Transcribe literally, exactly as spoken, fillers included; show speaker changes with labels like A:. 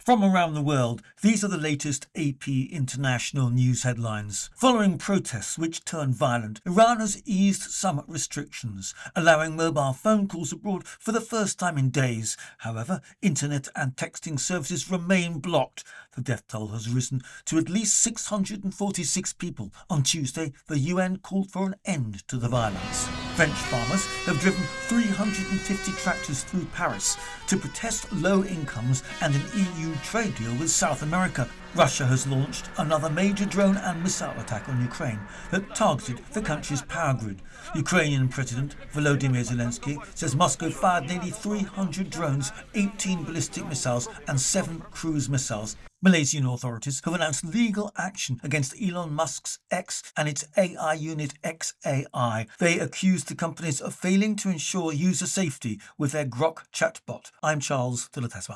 A: From around the world, these are the latest A P International news headlines. Following protests which turned violent, Iran has eased some restrictions, allowing mobile phone calls abroad for the first time in days. However, internet and texting services remain blocked. The death toll has risen to at least six hundred forty-six people. On Tuesday, the U N called for an end to the violence. French farmers have driven three hundred fifty tractors through Paris to protest low incomes and an E U trade deal with South America. Russia has launched another major drone and missile attack on Ukraine that targeted the country's power grid. Ukrainian President Volodymyr Zelensky says Moscow fired nearly three hundred drones, eighteen ballistic missiles and seven cruise missiles. Malaysian authorities have announced legal action against Elon Musk's X and its A I unit X A I. They accused the companies of failing to ensure user safety with their Grok chatbot. I'm Charles Tilateswa.